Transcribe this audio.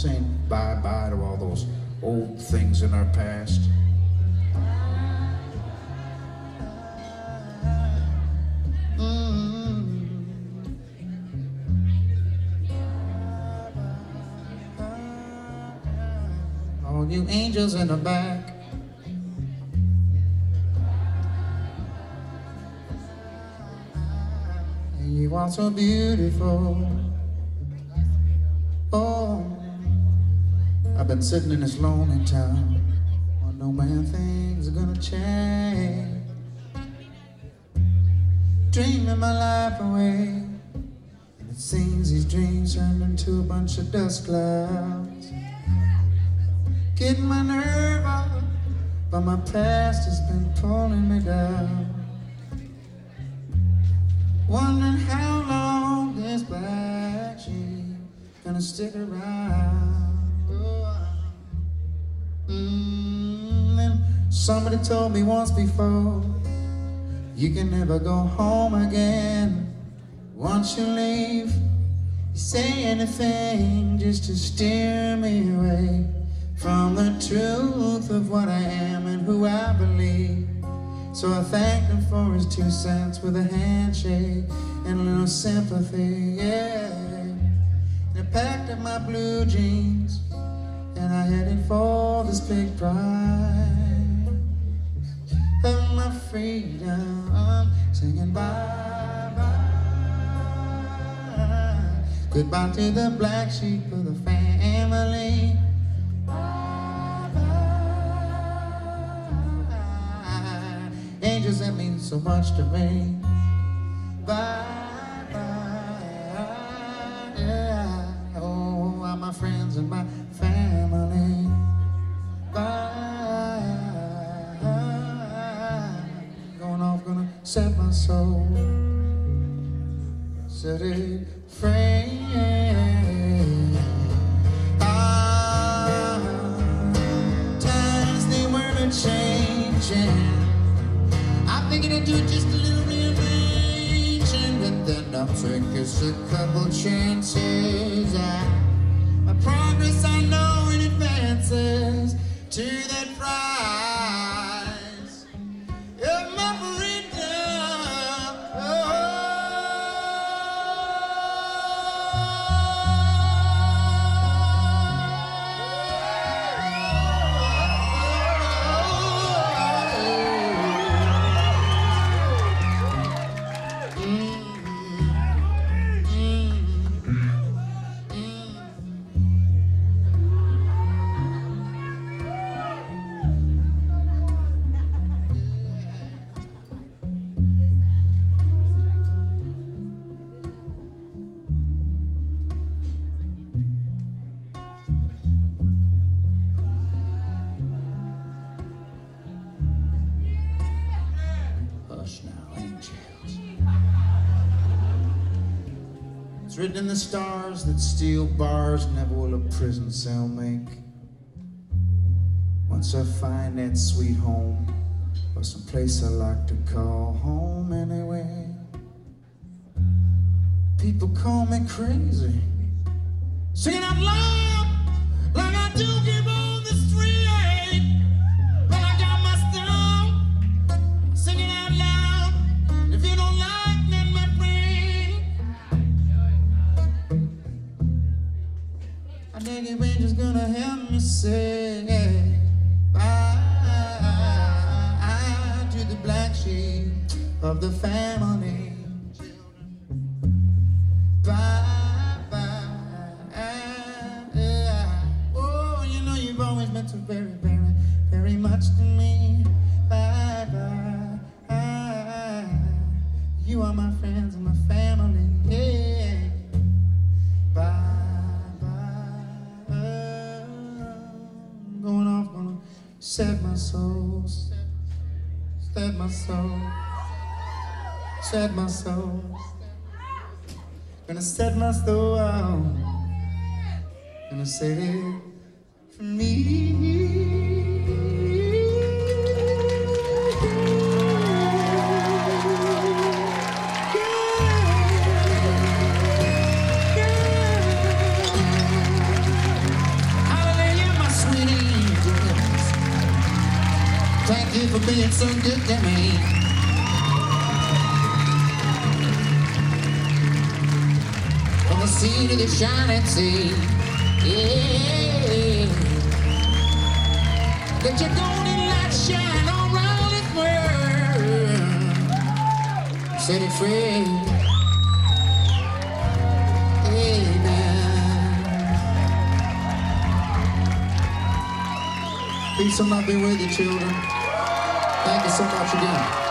saying bye-bye to all those old things in our past. All you angels in the back, and you are so beautiful. Oh, I've been sitting in this lonely town, wondering when things are gonna change. Dreaming my life away, and it seems these dreams turned into a bunch of dust clouds. Getting my nerve up, but my past has been pulling me down. Wondering how long this black sheep gonna stick around. And somebody told me once before, you can never go home again. Once you leave, you say anything just to steer me away from the truth of what I am and who I believe. So I thanked him for his 2 cents with a handshake and a little sympathy, yeah. And I packed up my blue jeans and I headed for this big prize of my freedom, singing bye-bye. Goodbye to the black sheep of the family. Angels that mean so much to me. Bye, bye, yeah. Oh, all my friends and my family. Bye. Going off, gonna set my soul, set it free. Times they weren't changing. I figured I'd do just a little rearranging, and then I'll take us a couple chances. My progress I know in advances to that prize of my freedom. Oh. It's written in the stars that steel bars never will a prison cell make. Once I find that sweet home, or some place I like to call home anyway. People call me crazy, singing out loud like I do give on the street. But I got my style, singing out loud. If you don't like me, my friend, I think your angel's gonna help me say bye to the black sheep of the family. Bye, bye, oh, you know you've always meant so very, very, very much to me. Bye, bye, you are my friends and my family. Yeah. Bye, bye, going off, gonna set my soul, set my soul, set my soul. Gonna set my soul out, gonna set it for me. Thank you for being so good to me. From the sea to the shining sea, yeah. Let your golden light shine all around this world. Set it free. Amen. Peace and love be with you, children. Thank you so much again.